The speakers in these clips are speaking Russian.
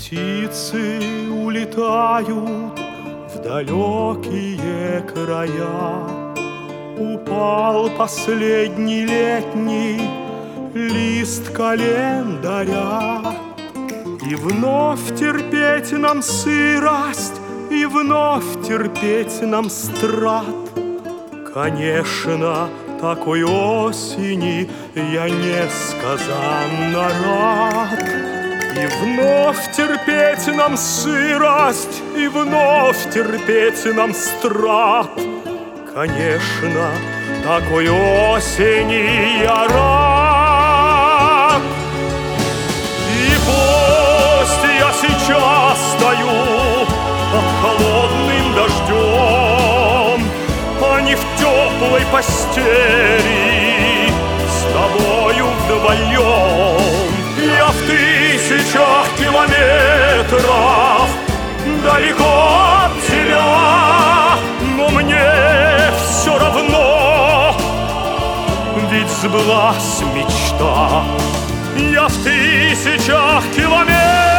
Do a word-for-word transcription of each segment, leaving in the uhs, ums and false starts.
Птицы улетают в далекие края. Упал последний летний лист календаря. И вновь терпеть нам сырость, и вновь терпеть нам страт. Конечно, такой осени я несказанно рад. И вновь терпеть нам сырость, и вновь терпеть нам страт. Конечно, такой осени я рад. И пусть я сейчас стою под холодным дождем, а не в теплой постели с тобою вдвоем. Я в тысячах километров далеко от тебя, но мне все равно, ведь сбылась мечта. Я в тысячах километров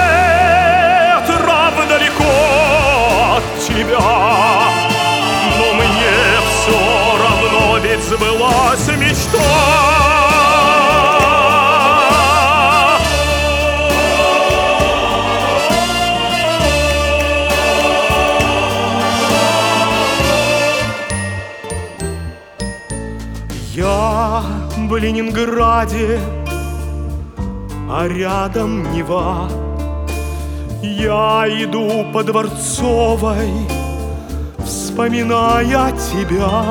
далеко от тебя, но мне все равно, ведь сбылась мечта. Я в Ленинграде, а рядом Нева. Я иду по Дворцовой, вспоминая тебя.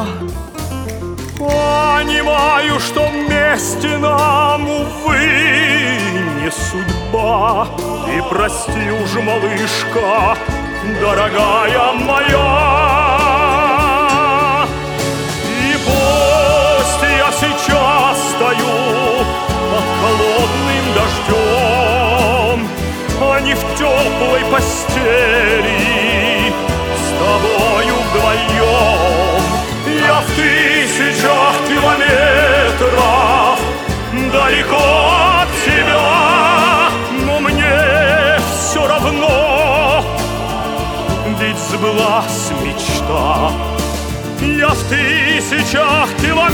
Понимаю, что вместе нам, увы, не судьба. И прости уж, малышка, дорогая моя. Сейчас стою под холодным дождем, а не в теплой постели с тобою вдвоем. Я в тысячах километров далеко от тебя, но мне все равно, ведь сбылась мечта. Я в тысячах километров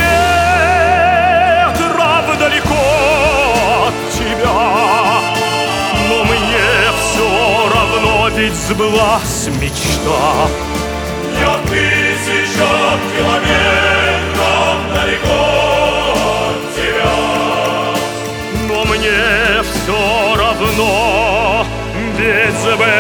далеко от тебя, но мне все равно, ведь сбылась мечта. Я в тысячах километров далеко от тебя, но мне все равно, ведь сбылась